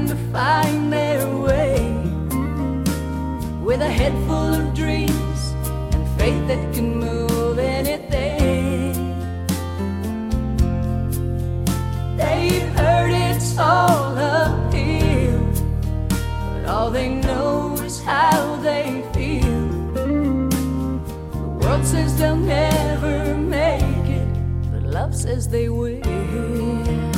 trying to find their way, with a head full of dreams and faith that can move anything. They've heard it's all uphill, but all they know is how they feel. The world says they'll never make it, but love says they will.